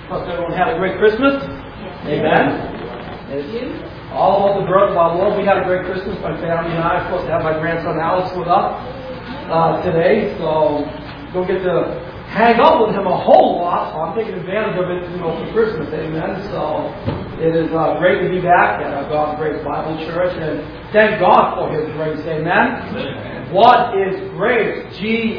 Trust everyone had a great Christmas. Amen. All of the birth of our Lord, we had a great Christmas. My family and I are supposed to have my grandson Alex with us today, so don't get to hang out with him a whole lot. So I'm taking advantage of it, for Christmas. Amen. So it is great to be back at our God's Grace Bible Church, and thank God for His grace. Amen. What is grace? Grace.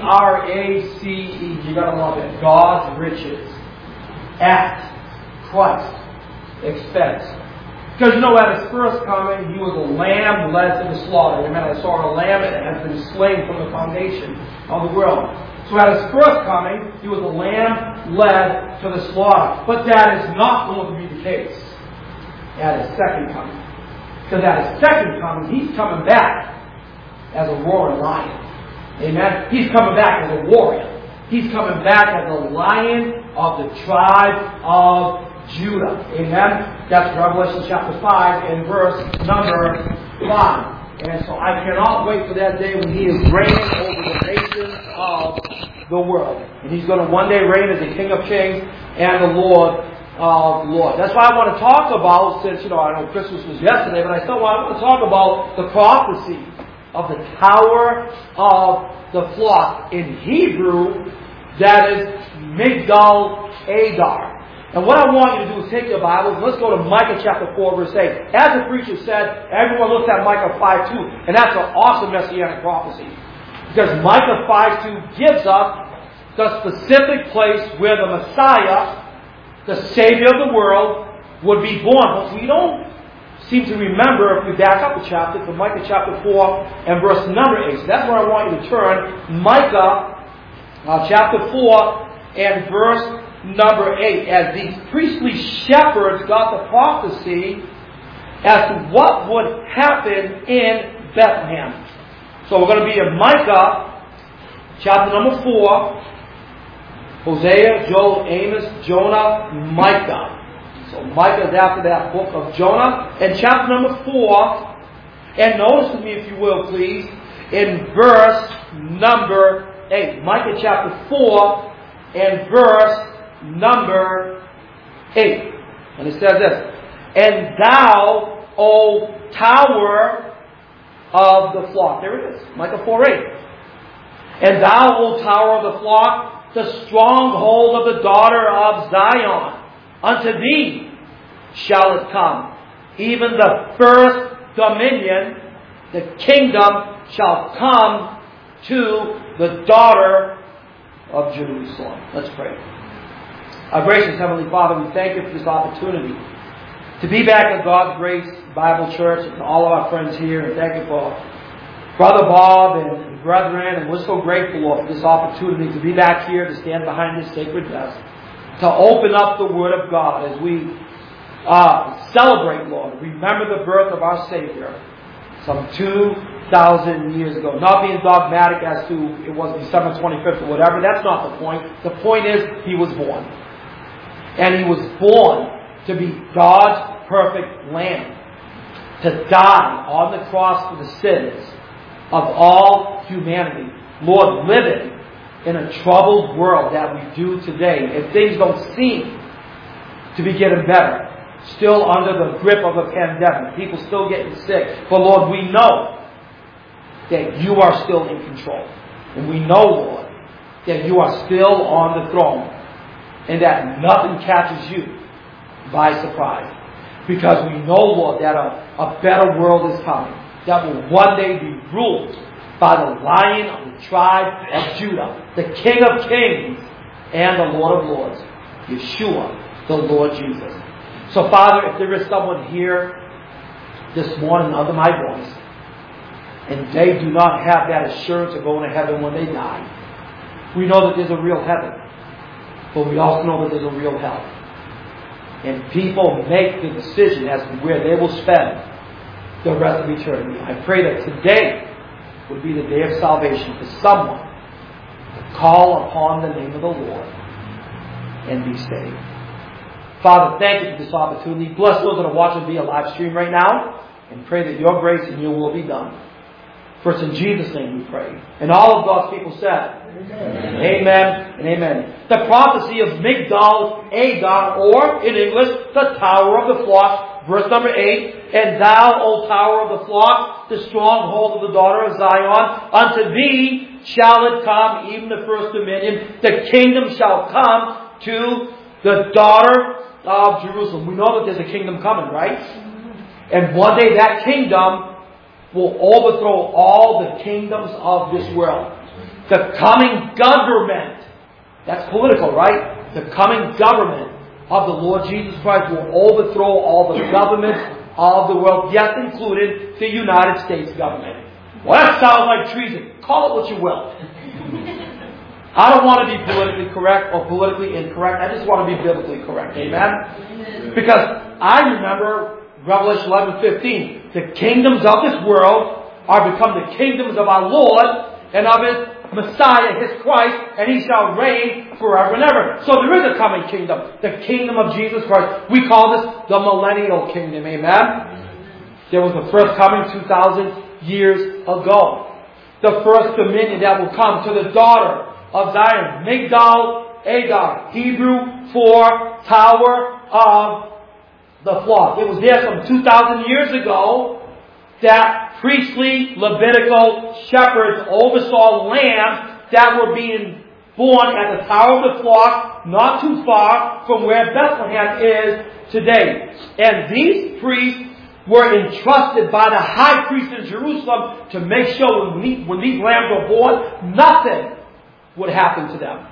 You gotta love it. God's riches at Christ's expense. Because at His first coming, He was a lamb led to the slaughter. Amen. I saw a lamb that has been slain from the foundation of the world. So at His first coming, He was a lamb led to the slaughter. But that is not going to be the case at His second coming. Because at His second coming, He's coming back as a roaring lion. Amen. He's coming back as a warrior. He's coming back as a lion of the tribe of Judah. Amen. That's Revelation chapter 5 and verse number 5. And so I cannot wait for that day when He is reigning over the nations of the world. And He's going to one day reign as the King of Kings and the Lord of Lords. That's why I want to talk about, since, I know Christmas was yesterday, but I want to talk about the prophecy of the Tower of the Flock. In Hebrew, that is Migdal Adar. And what I want you to do is take your Bibles and let's go to Micah chapter 4 verse 8. As the preacher said, everyone looks at Micah 5:2, and that's an awesome messianic prophecy. Because Micah 5:2 gives us the specific place where the Messiah, the Savior of the world, would be born. But we don't seem to remember, if we back up a chapter, to Micah chapter 4 and verse number 8. So that's where I want you to turn. Micah chapter 4 and verse number 8, as these priestly shepherds got the prophecy as to what would happen in Bethlehem. So we're going to be in Micah chapter number 4, Hosea, Joel, Amos, Jonah, Micah. So Micah is after that book of Jonah. And chapter number 4, and notice with me if you will please, in verse number 8. Micah chapter 4 and verse number 8. And it says this: And thou, O tower of the flock. There it is. Micah 4:8. And thou, O tower of the flock, the stronghold of the daughter of Zion, unto thee shall it come. Even the first dominion, the kingdom, shall come to the daughter of Jerusalem. Let's pray. Our gracious Heavenly Father, we thank You for this opportunity to be back at God's Grace Bible Church, and all of our friends here. And thank You for Brother Bob and brethren. And we're so grateful, Lord, for this opportunity to be back here, to stand behind this sacred desk, to open up the Word of God as we celebrate, Lord. Remember the birth of our Savior some 2,000 years ago. Not being dogmatic as to it was December 25th or whatever. That's not the point. The point is He was born. And He was born to be God's perfect Lamb, to die on the cross for the sins of all humanity. Lord, living in a troubled world that we do today, and things don't seem to be getting better, still under the grip of a pandemic, people still getting sick. But Lord, we know that You are still in control. And we know, Lord, that You are still on the throne, and that nothing catches You by surprise. Because we know, Lord, that a better world is coming, that will one day be ruled by the Lion of the tribe of Judah, the King of Kings and the Lord of Lords, Yeshua, the Lord Jesus. So, Father, if there is someone here this morning under my voice, and they do not have that assurance of going to heaven when they die, we know that there's a real heaven, but we also know that there's a real hell. And people make the decision as to where they will spend the rest of eternity. I pray that today would be the day of salvation for someone to call upon the name of the Lord and be saved. Father, thank You for this opportunity. Bless those that are watching via live stream right now, and pray that Your grace and Your will be done. For it's in Jesus' name we pray. And all of God's people said, Amen and amen. The prophecy of Migdal Adar, or in English, the Tower of the Flock, verse number 8. And thou, O Tower of the Flock, the stronghold of the daughter of Zion, unto thee shall it come, even the first dominion. The kingdom shall come to the daughter of Jerusalem. We know that there's a kingdom coming, right? And one day that kingdom will overthrow all the kingdoms of this world. The coming government, that's political, right? The coming government of the Lord Jesus Christ will overthrow all the governments of the world, yes, included the United States government. Well, that sounds like treason. Call it what you will. I don't want to be politically correct or politically incorrect. I just want to be biblically correct. Amen? Because I remember Revelation 11:15. The kingdoms of this world are become the kingdoms of our Lord and of His Messiah, His Christ, and He shall reign forever and ever. So there is a coming kingdom. The kingdom of Jesus Christ. We call this the millennial kingdom. Amen? There was the first coming 2,000 years ago. The first dominion that will come to the daughter of Zion. Migdal Adar. Hebrew for Tower of the Flock. It was there some 2,000 years ago that priestly Levitical shepherds oversaw lambs that were being born at the Tower of the Flock, not too far from where Bethlehem is today. And these priests were entrusted by the high priest in Jerusalem to make sure when these lambs were born, nothing would happen to them.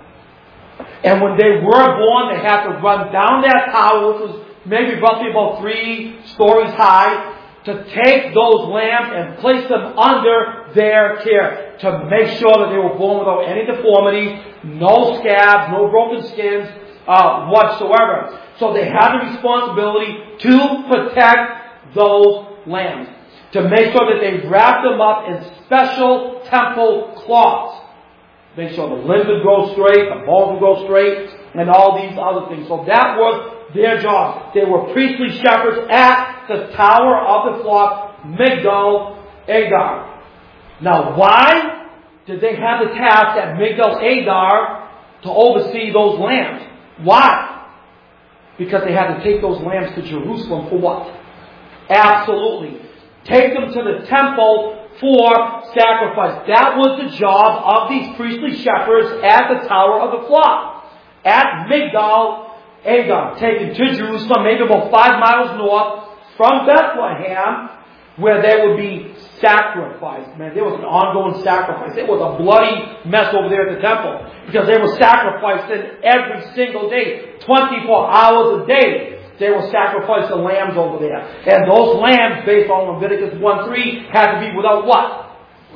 And when they were born, they had to run down that tower, which was maybe roughly about 3 stories high, to take those lambs and place them under their care, to make sure that they were born without any deformity, no scabs, no broken skins whatsoever. So they had the responsibility to protect those lambs, to make sure that they wrapped them up in special temple cloths. Make sure the limbs would grow straight, the bones would grow straight, and all these other things. So that was their job. They were priestly shepherds at the Tower of the Flock, Migdal Adar. Now, why did they have the task at Migdal Adar to oversee those lambs? Why? Because they had to take those lambs to Jerusalem for what? Absolutely. Take them to the temple for sacrifice. That was the job of these priestly shepherds at the Tower of the Flock. At Migdal Adar, taken to Jerusalem, maybe about 5 miles north from Bethlehem, where they would be sacrificed. Man, there was an ongoing sacrifice. It was a bloody mess over there at the temple, because they were sacrificed every single day, 24 hours a day. They will sacrifice the lambs over there. And those lambs, based on Leviticus 1:3, had to be without what?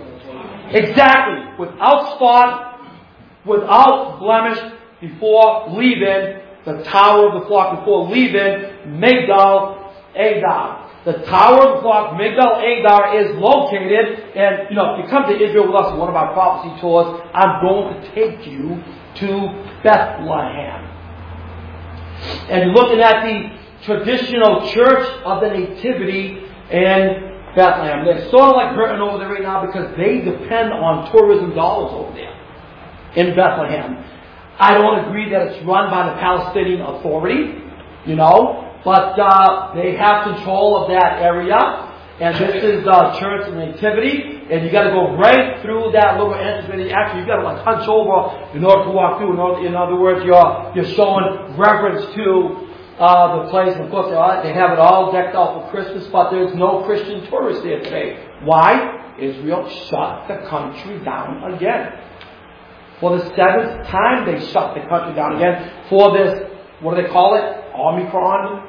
Exactly. Without spot, without blemish, before leaving the Tower of the Flock, before leaving Migdal Adar. The Tower of the Flock, Migdal Adar, is located, and if you come to Israel with us on one of our prophecy tours, I'm going to take you to Bethlehem. And looking at the traditional church of the Nativity in Bethlehem. They're sort of like hurting over there right now because they depend on tourism dollars over there in Bethlehem. I don't agree that it's run by the Palestinian Authority, but they have control of that area. And this is Church of the Nativity, and you got to go right through that little entrance. Actually, you got to hunch over in order to walk through. In other words, you're showing reverence to the place. And of course, they have it all decked out for Christmas, but there's no Christian tourists there today. Why? Israel shut the country down again. For the 7th time, they shut the country down again for this, what do they call it? Omicron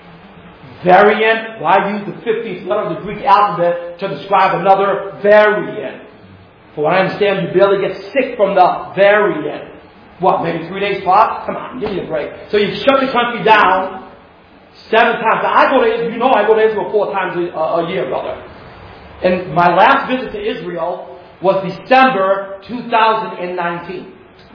variant. Why use the 15th letter of the Greek alphabet to describe another variant? For what I understand, you barely get sick from the variant. What, maybe 3 days pop? Come on, give me a break. So you shut the country down 7 times. Now, I go to Israel 4 times a year, brother. And my last visit to Israel was December 2019.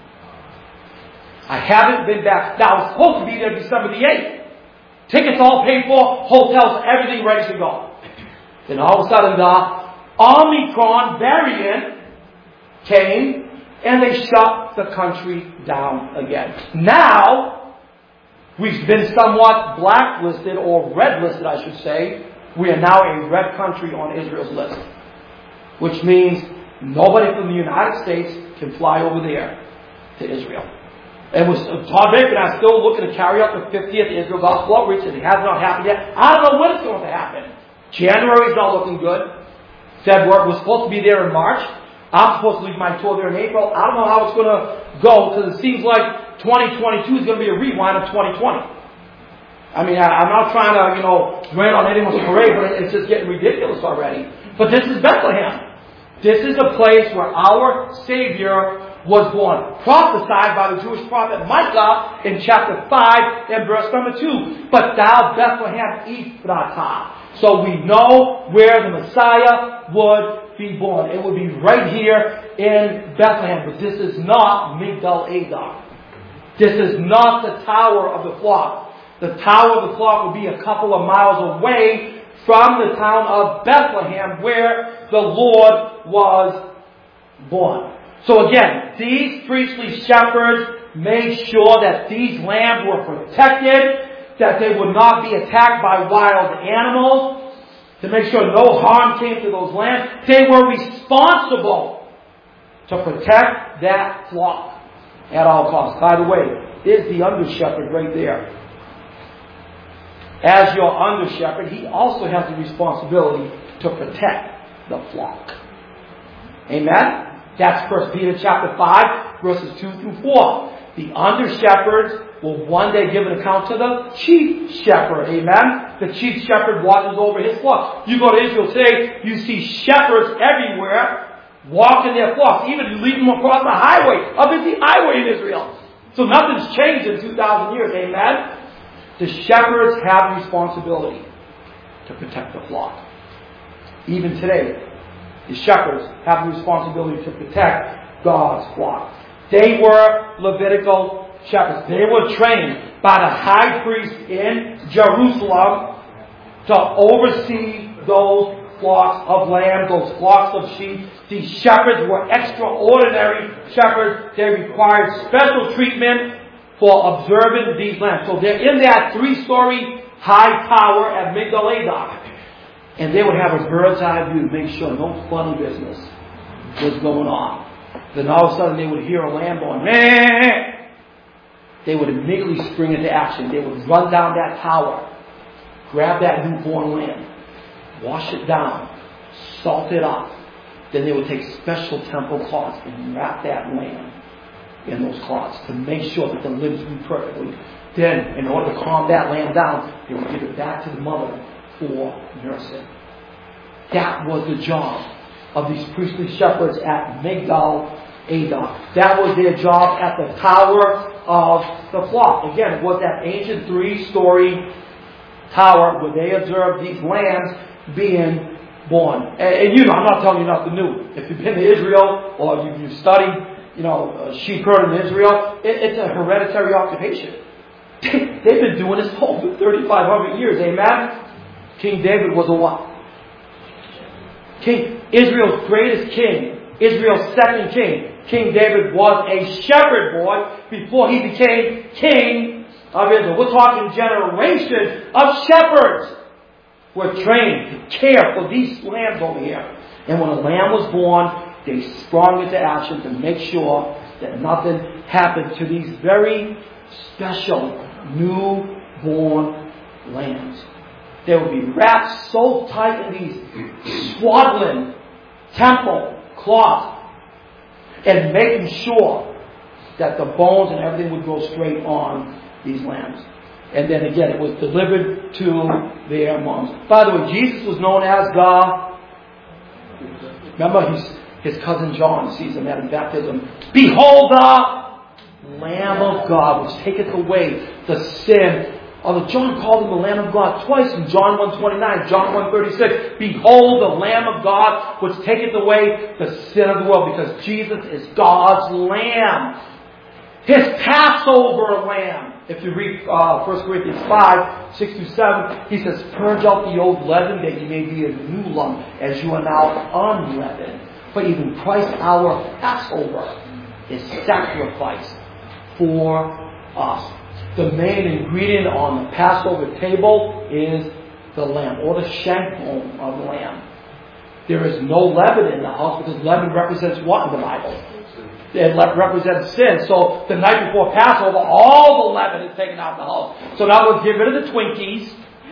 I haven't been back. Now, I was supposed to be there December the 8th. Tickets all paid for, hotels, everything ready to go. Then all of a sudden, the Omicron variant came, and they shut the country down again. Now, we've been somewhat blacklisted, or red-listed, I should say. We are now a red country on Israel's list, which means nobody from the United States can fly over there to Israel. And Todd Baker and I are still looking to carry out the 50th Israel Gospel Outreach, and it has not happened yet. I don't know when it's going to happen. January's not looking good. Said we're supposed to be there in March. I'm supposed to leave my tour there in April. I don't know how it's going to go, because it seems like 2022 is going to be a rewind of 2020. I mean, I'm not trying to, rain on anyone's parade, but it's just getting ridiculous already. But this is Bethlehem. This is a place where our Savior was born, prophesied by the Jewish prophet Micah in chapter 5 and verse number 2. But thou, Bethlehem Ephratah. So we know where the Messiah would be born. It would be right here in Bethlehem. But this is not Migdal Eder. This is not the Tower of the Clock. The Tower of the Clock would be a couple of miles away from the town of Bethlehem, where the Lord was born. So again, these priestly shepherds made sure that these lambs were protected, that they would not be attacked by wild animals, to make sure no harm came to those lambs. They were responsible to protect that flock at all costs. By the way, there's the under-shepherd right there. As your under-shepherd, he also has the responsibility to protect the flock. Amen? That's 1 Peter chapter 5, verses 2 through 4. The under-shepherds will one day give an account to the chief shepherd. Amen? The chief shepherd watches over his flock. You go to Israel today, you see shepherds everywhere walking their flocks. Even you lead them across the highway, a busy highway in Israel. So nothing's changed in 2,000 years. Amen? The shepherds have responsibility to protect the flock. Even today, the shepherds have the responsibility to protect God's flock. They were Levitical shepherds. They were trained by the high priest in Jerusalem to oversee those flocks of lambs, those flocks of sheep. These shepherds were extraordinary shepherds. They required special treatment for observing these lambs. So they're in that 3-story high tower at Migdal Eder. And they would have a bird's eye view to make sure no funny business was going on. Then all of a sudden they would hear a lamb going, meh! They would immediately spring into action. They would run down that tower, grab that newborn lamb, wash it down, salt it up. Then they would take special temple cloths and wrap that lamb in those cloths to make sure that the limbs grew perfectly. Then, in order to calm that lamb down, they would give it back to the mother for nursing. That was the job of these priestly shepherds at Migdal Eder. That was their job at the Tower of the Flock. Again, it was that ancient 3-story tower where they observed these lambs being born. And I'm not telling you nothing new. If you've been to Israel or you've studied sheep herd in Israel, it's a hereditary occupation. They've been doing this for 3,500 years. Amen? King David was a what? King. Israel's greatest king. Israel's second king. King David was a shepherd boy before he became king of Israel. We're talking generations of shepherds were trained to care for these lambs over here. And when a lamb was born, they sprung into action to make sure that nothing happened to these very special newborn lambs. They would be wrapped so tight in these swaddling temple cloths and making sure that the bones and everything would go straight on these lambs. And then again, it was delivered to their moms. By the way, Jesus was known as the... Remember, his cousin John sees him at his baptism. Behold the Lamb of God, which taketh away the sin. Although John called him the Lamb of God twice in John 1:29, John 1:36. Behold the Lamb of God, which taketh away the sin of the world. Because Jesus is God's Lamb. His Passover Lamb. If you read 1 Corinthians 5, 6 through 7, he says, purge out the old leaven that you may be a new lump, as you are now unleavened. But even Christ our Passover is sacrificed for us. The main ingredient on the Passover table is the lamb, or the shank bone of the lamb. There is no leaven in the house because leaven represents what in the Bible? It represents sin. So the night before Passover, all the leaven is taken out of the house. So now we'll get rid of the Twinkies.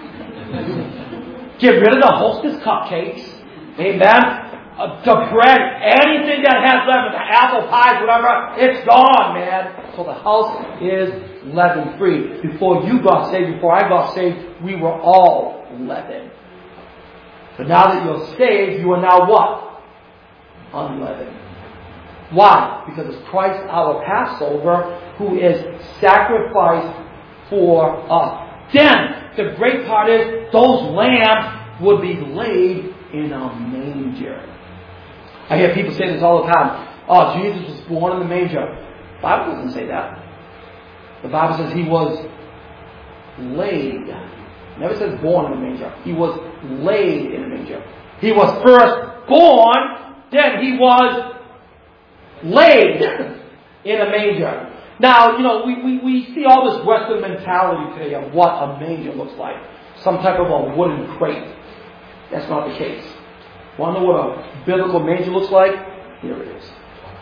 Get rid of the Hostess cupcakes. Amen. The bread, anything that has leaven, the apple pies, whatever, it's gone, man. So the house is leaven free. Before you got saved, before I got saved, we were all leavened. But now that you're saved, you are now what? Unleavened. Why? Because it's Christ our Passover who is sacrificed for us. Then, the great part is, those lambs would be laid in a manger. I hear people say this all the time. Oh, Jesus was born in the manger. The Bible doesn't say that. The Bible says he was laid. It never says born in a manger. He was laid in a manger. He was first born, then he was laid in a manger. Now, we see all this Western mentality today of what a manger looks like. Some type of a wooden crate. That's not the case. Want to know what a biblical manger looks like? Here it is.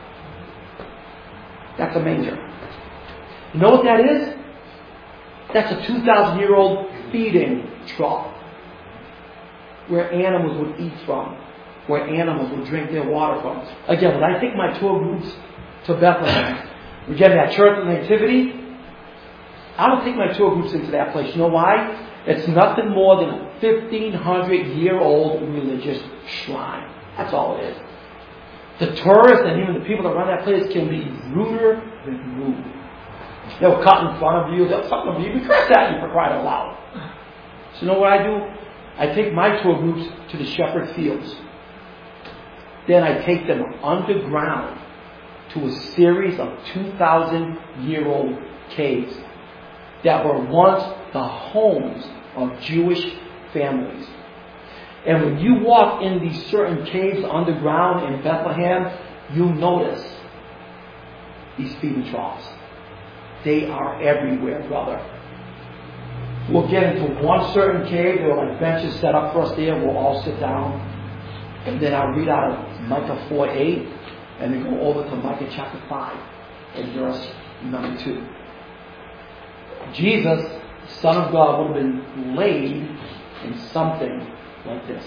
That's a manger. You know what that is? That's a 2,000-year-old feeding trough where animals would eat from, where animals would drink their water from. Again, when I take my tour groups to Bethlehem, we're getting that church of the Nativity, I don't take my tour groups into that place. You know why? It's nothing more than a 1,500-year-old religious shrine. That's all it is. The tourists and even the people that run that place can be ruder than rude. They'll cut in front of you. They'll something of you. Even curse at you for crying out loud. So you know what I do? I take my tour groups to the Shepherd Fields. Then I take them underground to a series of 2,000-year-old caves that were once the homes of Jewish families. And when you walk in these certain caves underground in Bethlehem, you'll notice these feeding troughs. They are everywhere, brother. We'll get into one certain cave. There are like benches set up for us there. We'll all sit down. And then I'll read out of Micah 4:8 and then go over to Micah chapter 5 and verse number 2. Jesus, the Son of God, would have been laid in something like this.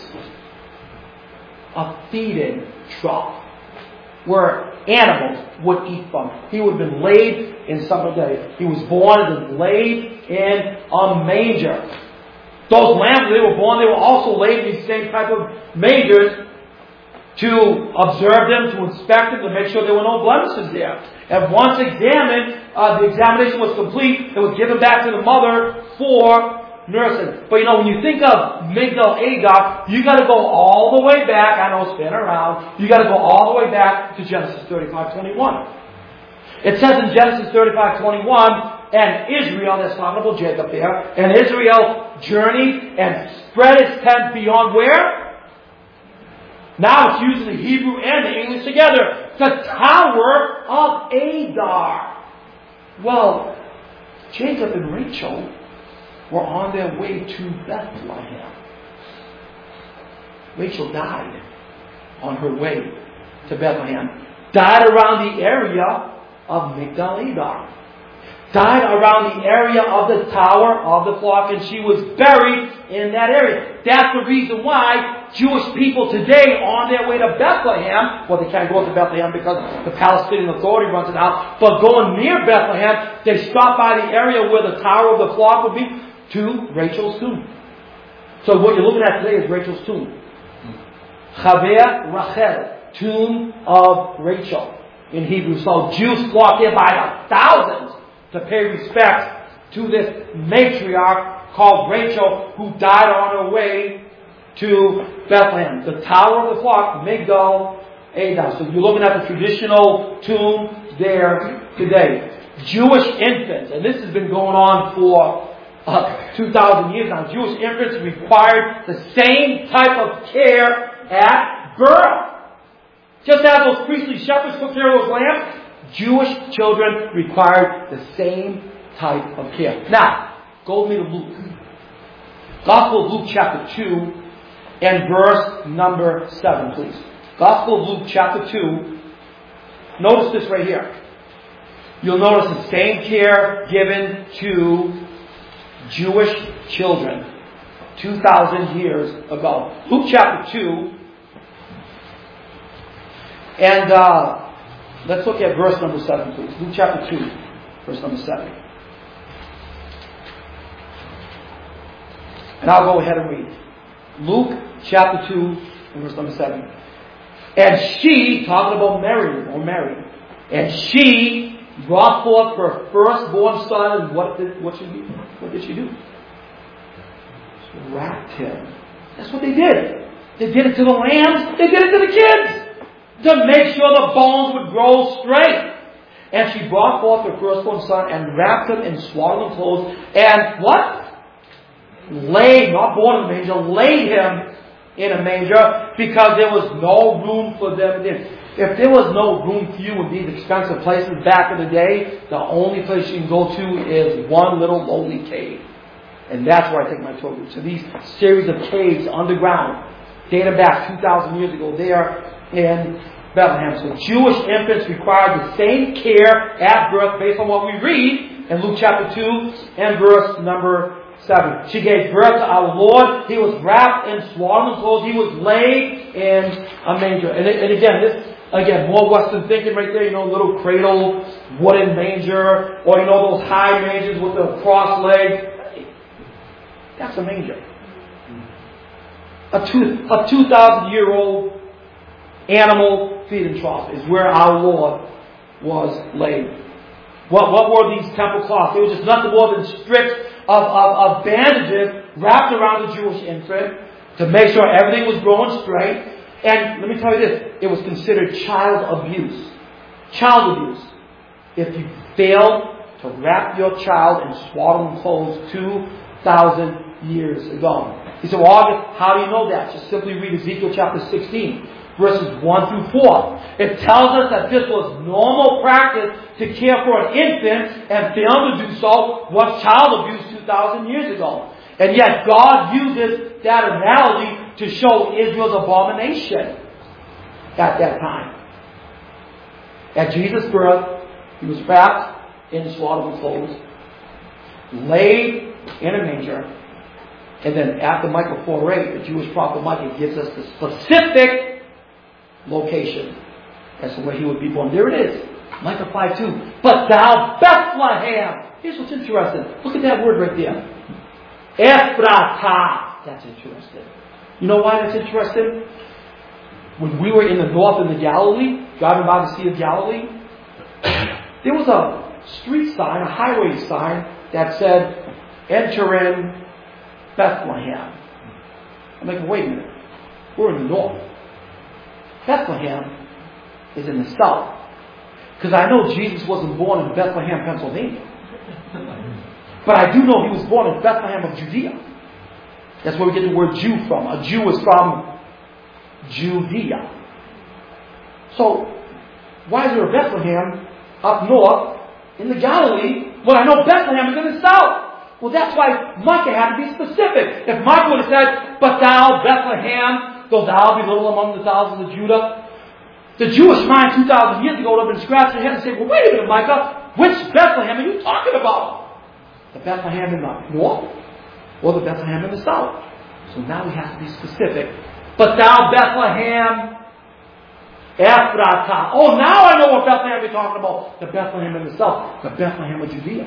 A feeding trough where animals would eat from. He would have been laid in something like he was born and laid in a manger. Those lambs, when they were born, they were also laid in these same type of mangers to observe them, to inspect them, to make sure there were no blemishes there. And once examined, the examination was complete, it was given back to the mother for nursing. But when you think of Migdal Adar, you got to go all the way back. I know, spin around. You got to go all the way back to Genesis 35:21. It says in Genesis 35:21, and Israel, that's talking about Jacob there, and Israel journeyed and spread his tent beyond where? Now it's using the Hebrew and the English together. The Tower of Adar. Well, Jacob and Rachel were on their way to Bethlehem. Rachel died on her way to Bethlehem. Died around the area of Migdal Adar. Died around the area of the Tower of the Flock, and she was buried in that area. That's the reason why Jewish people today on their way to Bethlehem, well, they can't go to Bethlehem because the Palestinian Authority runs it out, but going near Bethlehem, they stop by the area where the Tower of the Flock would be to Rachel's tomb. So what you're looking at today is Rachel's tomb. Chaver Rachel, tomb of Rachel in Hebrew. So Jews flock there by the thousands to pay respect to this matriarch called Rachel, who died on her way to Bethlehem. The Tower of the Flock, Migdal Adar. So you're looking at the traditional tomb there today. Jewish infants, and this has been going on for 2,000 years now. Jewish infants required the same type of care at birth. Just as those priestly shepherds took care of those lambs, Jewish children required the same type of care. Now, go with me to Luke. Gospel of Luke chapter 2 and verse number 7, please. Gospel of Luke chapter 2. Notice this right here. You'll notice the same care given to Jewish children 2,000 years ago. Luke chapter 2. And let's look at verse number 7, please. Luke chapter 2, verse number 7. And I'll go ahead and read. Luke chapter 2 and verse number 7. And she, talking about Mary, and she brought forth her firstborn son, and what did she do? She wrapped him. That's what they did. They did it to the lambs, they did it to the kids, to make sure the bones would grow straight. And she brought forth her firstborn son, and wrapped him in swaddling clothes, and what? Laid, not born in a manger, laid him in a manger, because there was no room for them. If there was no room for you in these expensive places back in the day, the only place you can go to is one little lowly cave. And that's where I take my tour group. So these series of caves underground, dated back 2,000 years ago there in Bethlehem. So Jewish infants required the same care at birth based on what we read in Luke chapter 2 and verse number 7. She gave birth to our Lord. He was wrapped in swaddling clothes. He was laid in a manger. And again, more Western thinking right there. Little cradle, wooden manger, or those high mangers with the cross legs. That's a manger. A 2,000-year-old animal feeding trough is where our Lord was laid. What were these temple cloths? They were just nothing more than strips of bandages wrapped around the Jewish infant to make sure everything was growing straight. And let me tell you this, it was considered child abuse. Child abuse. If you failed to wrap your child in swaddling clothes 2,000 years ago. He said, well, August, how do you know that? Just simply read Ezekiel chapter 16. Verses 1 through 4. It tells us that this was normal practice to care for an infant, and failed to do so was child abuse 2,000 years ago. And yet God uses that analogy to show Israel's abomination at that time. At Jesus' birth, he was wrapped in swaddling clothes, laid in a manger, and then after Micah 4:8, the Jewish prophet Micah gives us the specific location as to where he would be born. There it is. Micah 5:2. But thou Bethlehem. Here's what's interesting. Look at that word right there. Ephratah. That's interesting. You know why that's interesting? When we were in the north in the Galilee, driving by the Sea of Galilee, there was a street sign, a highway sign that said, enter in Bethlehem. I'm like, wait a minute. We're in the north. Bethlehem is in the south. Because I know Jesus wasn't born in Bethlehem, Pennsylvania. But I do know he was born in Bethlehem of Judea. That's where we get the word Jew from. A Jew is from Judea. So, why is there a Bethlehem up north in the Galilee when I know Bethlehem is in the south? Well, that's why Micah had to be specific. If Micah would have said, but thou, Bethlehem, though thou be little among the thousands of Judah, the Jewish mind 2,000 years ago would have been scratching their head and saying, well, wait a minute, Micah, which Bethlehem are you talking about? The Bethlehem in the north or the Bethlehem in the south? So now we have to be specific. But thou, Bethlehem, Ephratah. Oh, now I know what Bethlehem we're talking about. The Bethlehem in the south. The Bethlehem of Judea.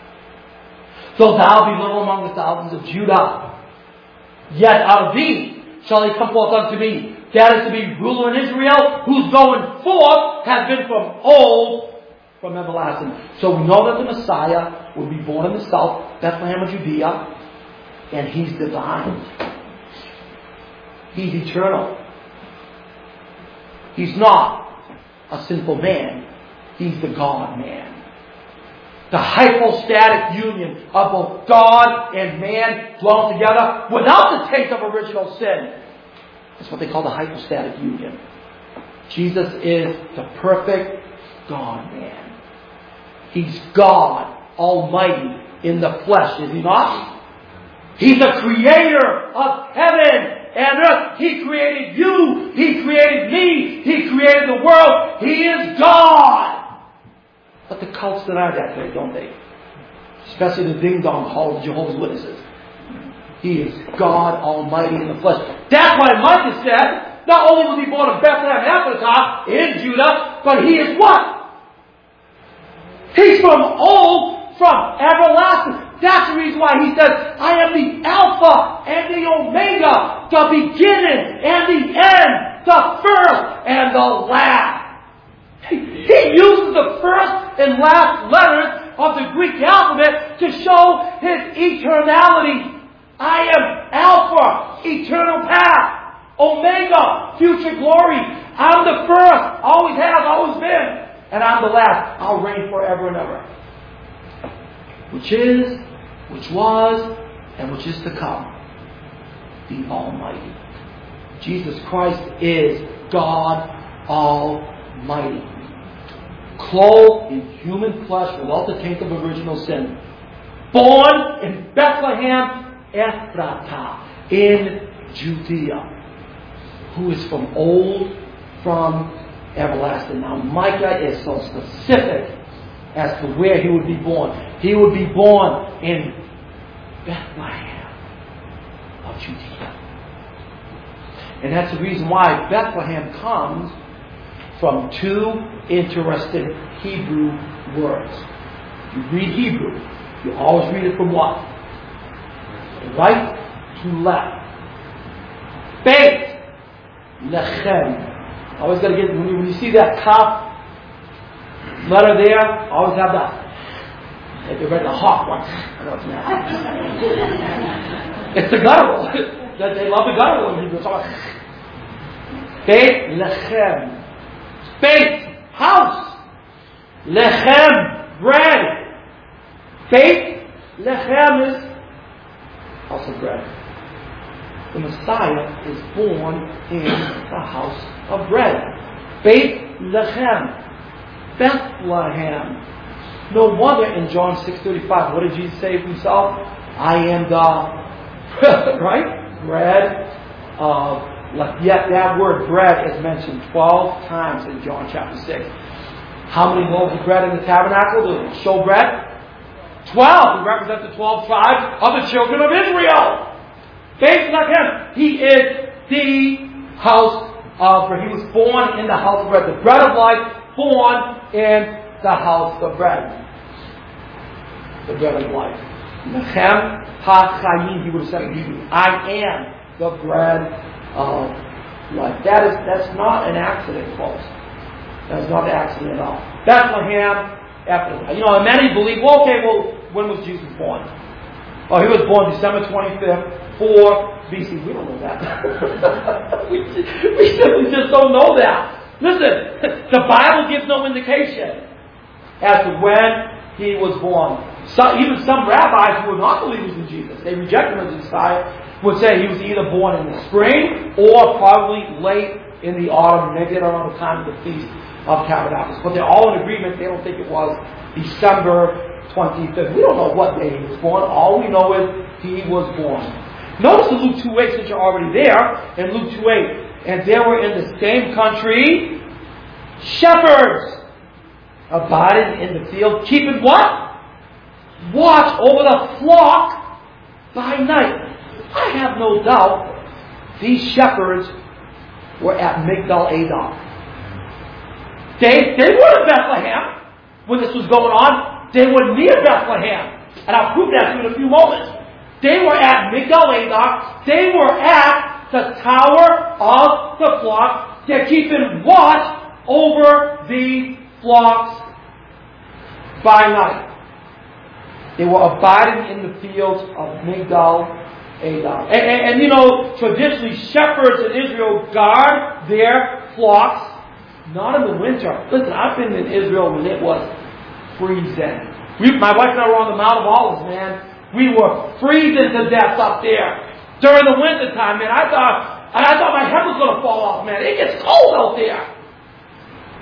Though thou be little among the thousands of Judah, yet out of thee shall he come forth unto me. That is to be ruler in Israel, whose going forth has been from old, from everlasting. So we know that the Messiah will be born in the south, Bethlehem of Judea, and he's divine. He's eternal. He's not a sinful man. He's the God man. The hypostatic union of both God and man dwelling together without the taint of original sin. That's what they call the hypostatic union. Jesus is the perfect God-man. He's God Almighty in the flesh, is He not? He's the creator of heaven and earth. He created you. He created me. He created the world. He is God. But the cults deny that today, don't they? Especially the ding-dong hall of Jehovah's Witnesses. He is God Almighty in the flesh. That's why Micah said, not only was He born of Bethlehem Ephrathah in Judah, but He is what? He's from old, from everlasting. That's the reason why He says, I am the Alpha and the Omega, the beginning and the end, the first and the last. He uses the first and last letters of the Greek alphabet to show His eternality. I am Alpha, eternal past. Omega, future glory. I'm the first, always have, always been. And I'm the last. I'll reign forever and ever. Which is, which was, and which is to come. The Almighty. Jesus Christ is God Almighty. Clothed in human flesh without the taint of original sin. Born in Bethlehem Ephrathah in Judea. Who is from old, from everlasting. Now Micah is so specific as to where He would be born. He would be born in Bethlehem of Judea. And that's the reason why Bethlehem comes from two interesting Hebrew words. You read Hebrew, you always read it from what? Right to left. Beit Lechem. Always got to get, when you see that kaf letter there, always have that. If you read the hawk one. I know it's not. It's the guttural. They love the guttural when people talk about Beit Lechem. Beit, house. Lechem, bread. Beit Lechem is house of bread. The Messiah is born in the house of bread. Beit Lechem. Bethlehem. No wonder in John 6:35, what did Jesus say of Himself? I am the right? Bread of life. Yet that word bread is mentioned 12 times in John chapter 6. How many loaves of bread in the tabernacle? The show bread? 12. He represents the 12 tribes of the children of Israel. Beit Lechem. He is the house of bread. He was born in the house of bread. The bread of life, born in the house of bread. The bread of life. Lechem ha-chayim, he would have said in Hebrew. I am the bread of life. That's not an accident, folks. That's not an accident at all. Bethlehem, Ephrathah. And many believe, when was Jesus born? Oh, He was born December 25th, 4 BC. We don't know that. we simply just don't know that. Listen, the Bible gives no indication as to when He was born. Even some rabbis who were not believers in Jesus, they rejected Him as Messiah, would say He was either born in the spring or probably late in the autumn, maybe around the time of the Feast of Tabernacles. But they're all in agreement. They don't think it was December 25th. We don't know what day He was born. All we know is He was born. Notice in Luke 2:8, since you're already there, in Luke 2:8, and there were in the same country shepherds abiding in the field, keeping what? Watch over the flock by night. I have no doubt these shepherds were at Migdal Edom. They were in Bethlehem when this was going on. They were near Bethlehem. And I'll prove that to you in a few moments. They were at Migdal Edom. They were at the tower of the flock. They're keeping watch over the flocks by night. They were abiding in the fields of Migdal Edom. And traditionally shepherds in Israel guard their flocks, not in the winter. Listen, I've been in Israel when it was freezing. My wife and I were on the Mount of Olives, man. We were freezing to death up there. During the winter time, man, I thought my head was going to fall off, man. It gets cold out there.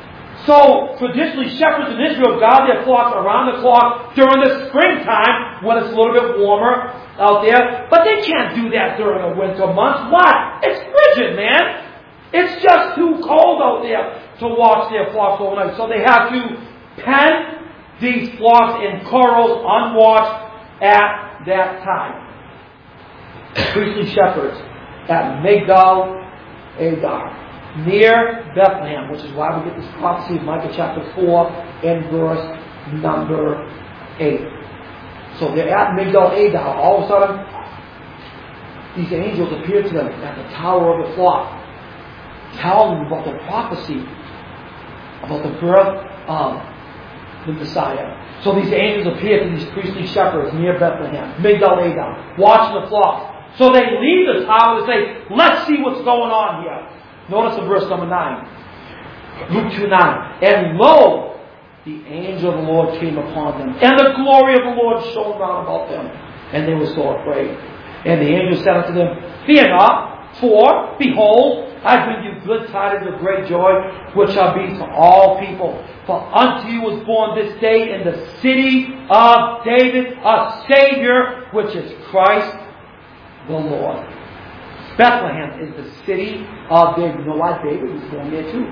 So, traditionally, shepherds in Israel guard their flocks around the clock during the springtime when it's a little bit warmer out there. But they can't do that during the winter months. Why? It's frigid, man. It's just too cold out there to watch their flocks overnight. So they have to pen these flocks in corrals unwatched at that time. Priestly shepherds at Migdal Adar, near Bethlehem, which is why we get this prophecy of Micah chapter 4 and verse number 8. So they're at Migdal Adar. All of a sudden, these angels appear to them at the tower of the flock, telling them about the prophecy about the birth of the Messiah. So these angels appear to these priestly shepherds near Bethlehem, Migdal Adar, watching the flock. So they leave the tower and say, let's see what's going on here. Notice in verse number 9. Luke 2:9. And lo, the angel of the Lord came upon them, and the glory of the Lord shone round about them, and they were so afraid. And the angel said unto them, fear not, for, behold, I bring you good tidings of great joy, which shall be to all people. For unto you was born this day in the city of David a Savior, which is Christ the Lord. Bethlehem is the city of David. You know why David was born there too?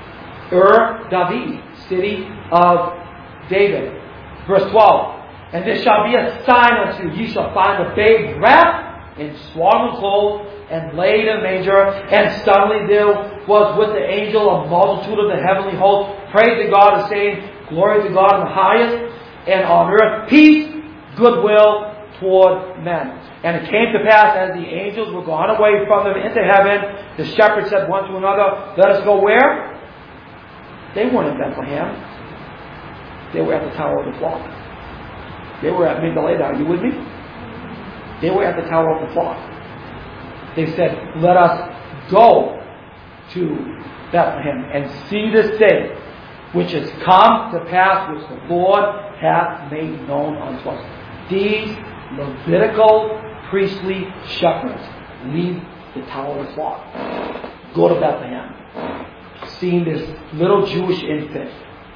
David, city of David. Verse 12. And this shall be a sign unto you. Ye shall find the babe wrapped in swaddling clothes and laid in a manger. And suddenly there was with the angel a multitude of the heavenly host, praising God and saying, glory to God in the highest, and on earth peace, goodwill toward men. And it came to pass, as the angels were gone away from them into heaven, the shepherds said one to another, let us go where? They weren't in Bethlehem. They were at the tower of the flock. They were at Migdal Adar. Are you with me? They were at the tower of the flock. They said, let us go to Bethlehem and see this thing which has come to pass, which the Lord hath made known unto us. These Levitical priestly shepherds leave the tower of the flock, go to Bethlehem, seeing this little Jewish infant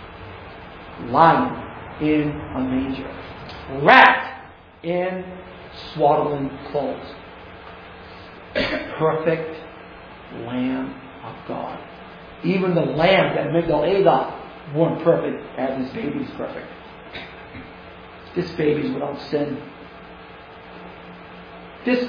lying in a manger, wrapped in swaddling clothes. Perfect Lamb of God. Even the lambs at Migdal Adar weren't perfect as this baby is perfect. This baby is without sin. This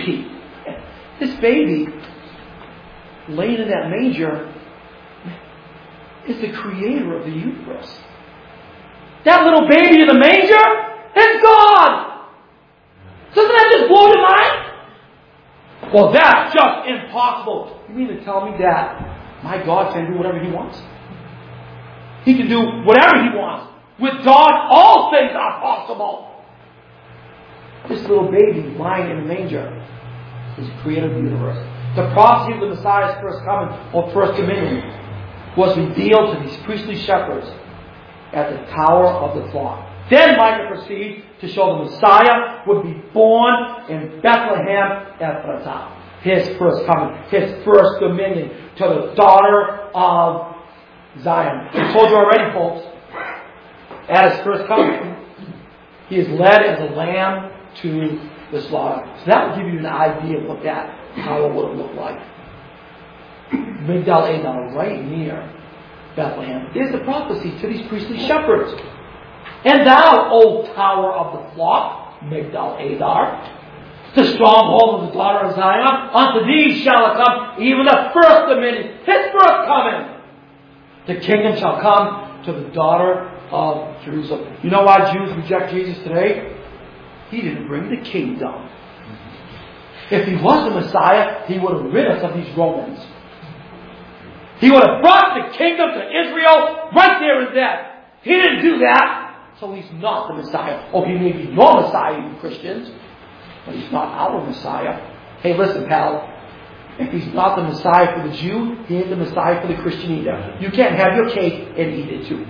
baby laying in that manger is the creator of the universe. That little baby in the manger is God. Doesn't that just blow your mind? Well, that's just impossible. You mean to tell me that my God can do whatever He wants? He can do whatever He wants. With God, all things are possible. This little baby lying in a manger is the creator of the universe. The prophecy of the Messiah's first coming, or first dominion, was revealed to these priestly shepherds at the tower of the flock. Then Micah proceeds to show the Messiah would be born in Bethlehem Ephratah. His first coming, his first dominion to the daughter of Zion. I told you already, folks, at his first coming, he is led as a lamb to the slaughter. So that will give you an idea of what that tower would have looked like. Migdal Adar, right near Bethlehem, is the prophecy to these priestly shepherds. And thou, O tower of the flock, Migdal Adar, the stronghold of the daughter of Zion, unto thee shall it come, even the first dominion, his first coming. The kingdom shall come to the daughter of Jerusalem. You know why Jews reject Jesus today? He didn't bring the kingdom. If He was the Messiah, He would have rid us of these Romans. He would have brought the kingdom to Israel right there and then. He didn't do that, so He's not the Messiah. Oh, He may be your Messiah, you Christians, but He's not our Messiah. Hey, listen, pal. If He's not the Messiah for the Jew, He ain't the Messiah for the Christian either. You can't have your cake and eat it too.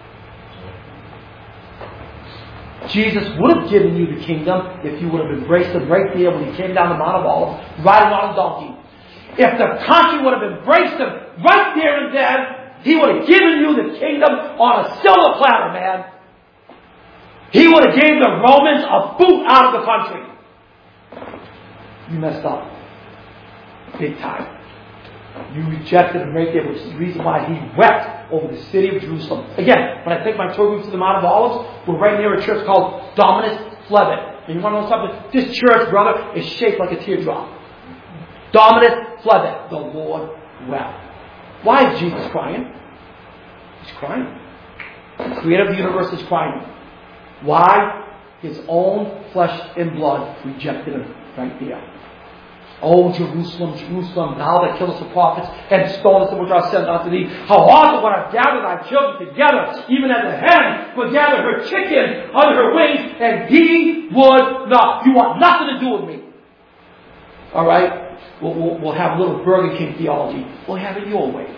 Jesus would have given you the kingdom if you would have embraced Him right there when He came down the Mount of Olives, riding on a donkey. If the country would have embraced Him right there and then, He would have given you the kingdom on a silver platter, man. He would have gave the Romans a boot out of the country. You messed up. Big time. You rejected him right there, which is the reason why he wept over the city of Jerusalem. Again, when I take my tour group to the Mount of Olives, we're right near a church called Dominus Flevit. And you want to know something? This church, brother, is shaped like a teardrop. Dominus Flevit. The Lord wept. Why is Jesus crying? He's crying. The creator of the universe is crying. Why? His own flesh and blood rejected him right there. Oh, Jerusalem, Jerusalem, thou that killest the prophets and stonest them which are sent unto thee. How often would I have gathered thy children together, even as a hen would gather her chicken under her wings, and he would not. You want nothing to do with me. All right? We'll have a little Burger King theology. We'll have it your way.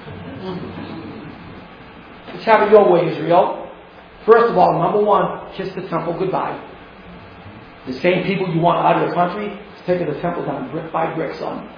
Let's have it your way, Israel. First of all, number one, kiss the temple goodbye. The same people you want out of the country, taking the temple down brick by brick, son.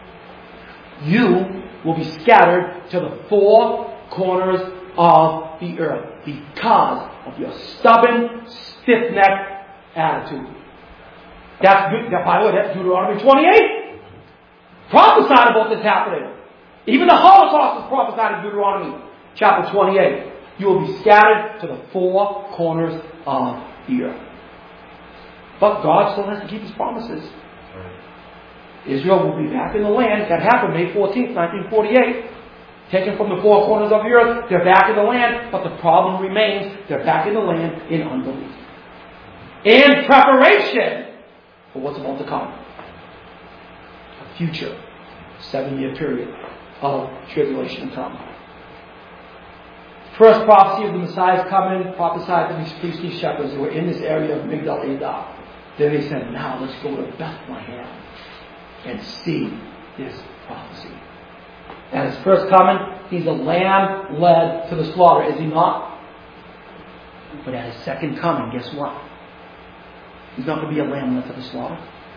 You will be scattered to the four corners of the earth because of your stubborn, stiff-necked attitude. By the way, that's Deuteronomy 28. Prophesied about this happening. Even the Holocaust is prophesied in Deuteronomy chapter 28. You will be scattered to the four corners of the earth. But God still has to keep His promises. Israel will be back in the land. That happened May 14th, 1948. Taken from the four corners of the earth. They're back in the land, but the problem remains. They're back in the land in unbelief. In preparation for what's about to come. A future 7-year period of tribulation to come. First prophecy of the Messiah's coming prophesied to these priestly shepherds who were in this area of Migdal Eder. Then they said, now let's go to Bethlehem and see this prophecy. At His first coming, He's a lamb led to the slaughter, is He not? But at His second coming, guess what? He's not going to be a lamb led to the slaughter.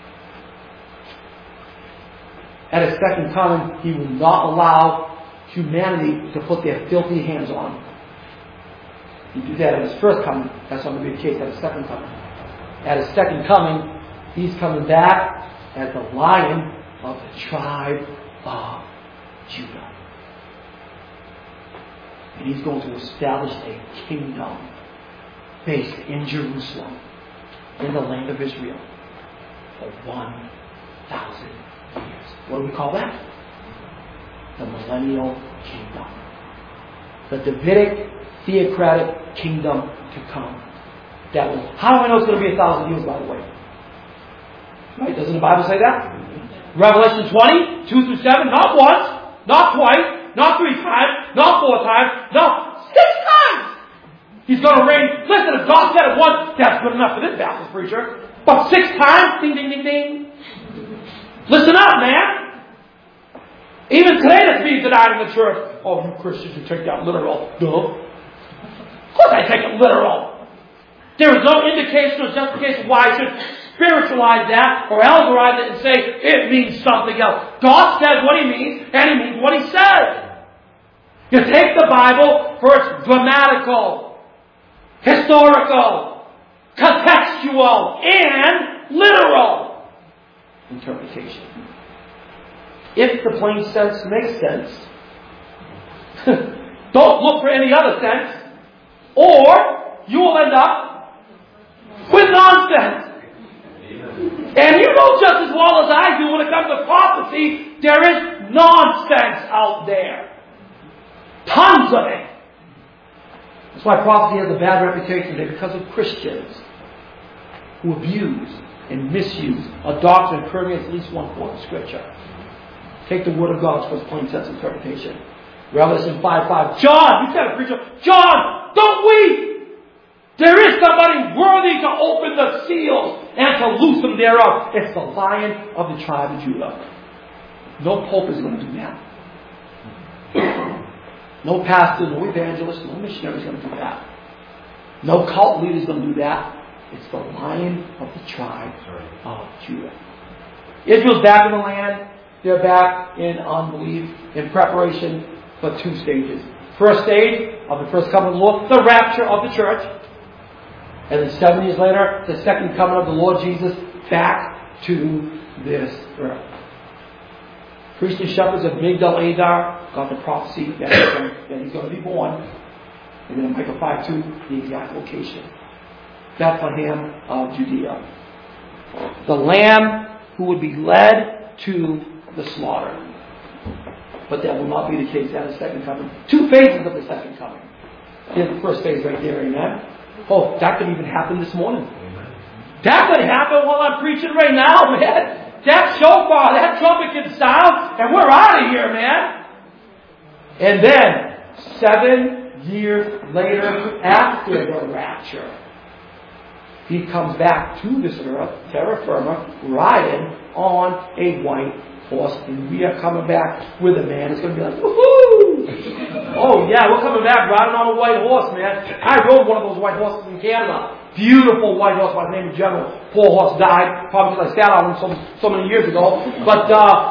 At His second coming, He will not allow humanity to put their filthy hands on Him. He did that at His first coming. That's not going to be the case at His second coming. At His second coming, He's coming back as the Lion of the tribe of Judah. And He's going to establish a kingdom based in Jerusalem, in the land of Israel, for 1,000 years. What do we call that? The millennial kingdom. The Davidic theocratic kingdom to come. That was, how do I know it's going to be 1,000 years, by the way? Right? Doesn't the Bible say that? Revelation 20, 2 through 7, not once, not twice, not 3 times, not 4 times, no, 6 times! He's going to reign. Listen, if God said it once, that's good enough for this Baptist preacher. But 6 times, ding, ding, ding, ding. Listen up, man. Even today that's being denied in the church. Oh, you Christians, you take that literal. Duh. Of course I take it literal. There is no indication or justification why I should spiritualize that or allegorize it and say it means something else. God says what He means, and He means what He says. You take the Bible for its grammatical, historical, contextual, and literal interpretation. If the plain sense makes sense, don't look for any other sense, or you will end up with nonsense. And you know just as well as I do when it comes to prophecy, there is nonsense out there. Tons of it. That's why prophecy has a bad reputation today, because of Christians who abuse and misuse a doctrine that permeates at least 1/4 of Scripture. Take the Word of God for its plain sense interpretation. Revelation 5:5. John, you said a preacher. John, don't weep! There is somebody worthy to open the seals and to loose them thereof. It's the Lion of the tribe of Judah. No pope is going to do that. No pastor, no evangelist, no missionary is going to do that. No cult leader is going to do that. It's the Lion of the tribe of Judah. Israel's back in the land. They're back in unbelief, in preparation but 2 stages. First stage of the first coming of the Lord, the rapture of the church. And then 7 years later, the second coming of the Lord Jesus back to this earth. Priests and shepherds of Migdal Adar got the prophecy that he's going to be born. And then in Micah 5:2, the exact location. Bethlehem of Judea. The Lamb who would be led to the slaughter. But that will not be the case at the second coming. 2 phases of the second coming. Here's the first phase right there, amen? Oh, that could even happen this morning. That could happen while I'm preaching right now, man. That shofar, that trumpet can sound, and we're out of here, man. And then, 7 years later, after the rapture, he comes back to this earth, terra firma, riding on a white horse. And we are coming back with a man. It's going to be like, woohoo! Oh, yeah, we're coming back riding on a white horse, man. I rode one of those white horses in Canada. Beautiful white horse by the name of General. Poor horse died, probably because I sat on him so many years ago. But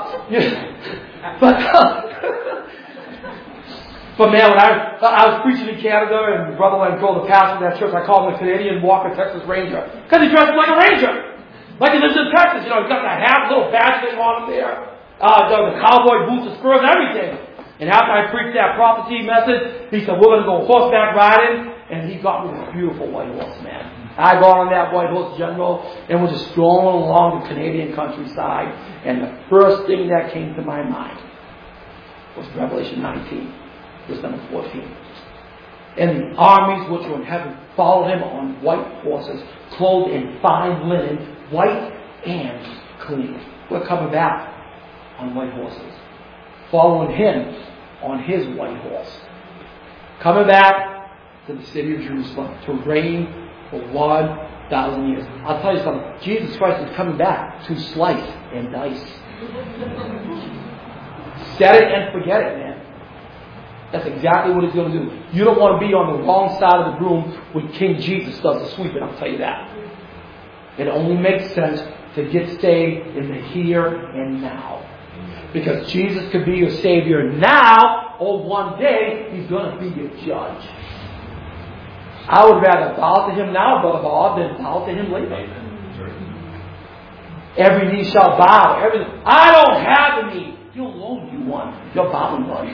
man, when I was preaching in Canada, and Brother Landro, the pastor of that church, I called him a Canadian Walker Texas Ranger. Because he dresses like a ranger. Like he lives in Texas. You know, he's got the half little badge thing on him there. The cowboy boots, the spurs, everything. And after I preached that prophecy message, he said, we're going to go horseback riding. And he got me this beautiful white horse, man. I got on that white horse, General, and was just strolling along the Canadian countryside. And the first thing that came to my mind was Revelation 19, verse number 14. And the armies which were in heaven followed him on white horses, clothed in fine linen, white and clean. We're coming back on white horses, following him on his white horse. Coming back to the city of Jerusalem to reign for 1,000 years. I'll tell you something. Jesus Christ is coming back to slice and dice. Set it and forget it, man. That's exactly what he's going to do. You don't want to be on the wrong side of the room when King Jesus does the sweeping, I'll tell you that. It only makes sense to get saved in the here and now. Because Jesus could be your Savior now, or one day He's going to be your judge. I would rather bow to Him now, Brother Bob, than bow to Him later. Every knee shall bow. I don't have a knee. You'll loan you one. You're bowing one.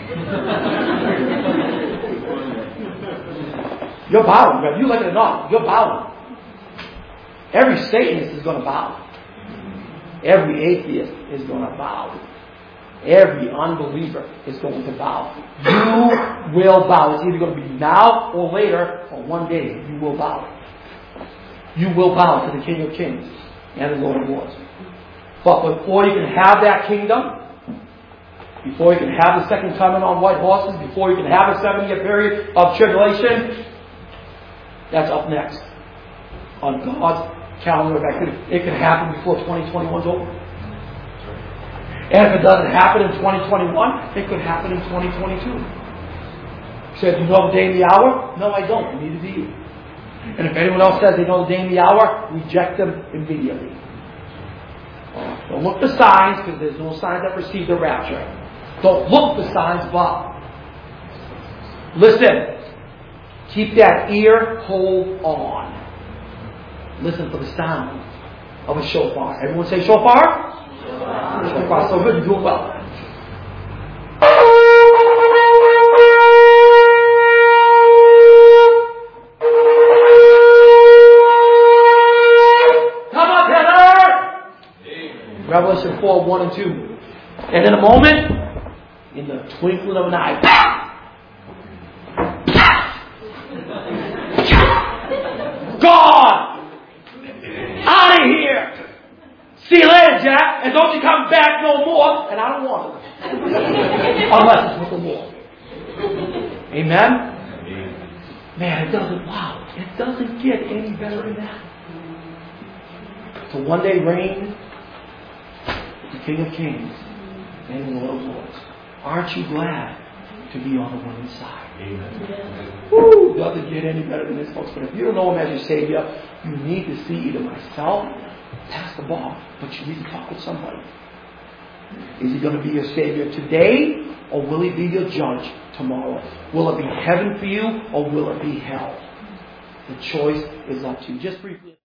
You're bowing, whether you like it or not. You're bowing. Every Satanist is going to bow. Every atheist is going to bow. Every unbeliever is going to bow. You will bow. It's either going to be now or later, or one day you will bow. You will bow to the King of Kings and the Lord of Lords. But before you can have that kingdom, before you can have the second coming on white horses, before you can have a 7-year period of tribulation, that's up next on God's calendar of activity. It can happen before 2021 is over. And if it doesn't happen in 2021, it could happen in 2022. So do you know the day and the hour? No, I don't. Neither do you. And if anyone else says they know the day and the hour, reject them immediately. Don't look for signs, because there's no signs that precede the rapture. Don't look for signs, but listen. Keep that ear hole on. Listen for the sound of a shofar. Everyone say shofar? Shofar. So good, you're doing well. Come on, Heather! Revelation 4, 1 and 2. And in a moment, in the twinkling of an eye, gone! Out of here! See you later, Jack, and don't you come back no more, and I don't want it. Unless it's with the Lord. Amen? Man, it doesn't get any better than that. To one day reign the King of Kings and the Lord of Lords. Aren't you glad to be on the winning side? Amen. Woo! Doesn't get any better than this, folks. But if you don't know Him as your Savior, you need to see either myself, Pastor Bob, but you need to talk with somebody. Is He going to be your Savior today, or will He be your judge tomorrow? Will it be heaven for you, or will it be hell? The choice is up to you. Just briefly.